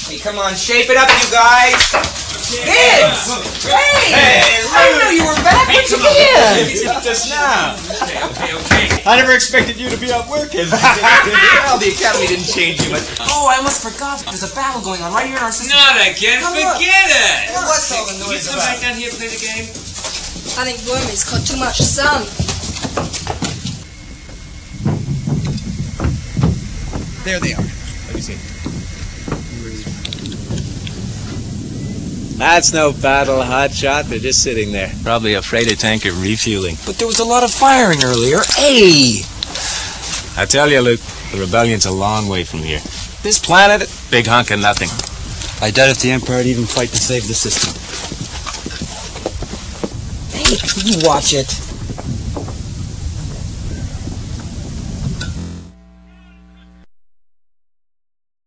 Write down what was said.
Hey, come on, shape it up, you guys. Kids! Hey! I didn't know you were back. Where'd you get? Just now. Okay. I never expected you to be out working. Well, the academy didn't change you much. Oh, I almost forgot. There's a battle going on right here in our system. Not again. Forget it. Well, what's all the noise Come back down here and play the game. I think Wormy's caught too much sun. There they are. Let me see. That's no battle, hotshot. They're just sitting there. Probably a freighter tanker refueling. But there was a lot of firing earlier. Hey! I tell you, Luke, the rebellion's a long way from here. This planet, big hunk of nothing. I doubt if the Emperor would even fight to save the system. Hey, you watch it.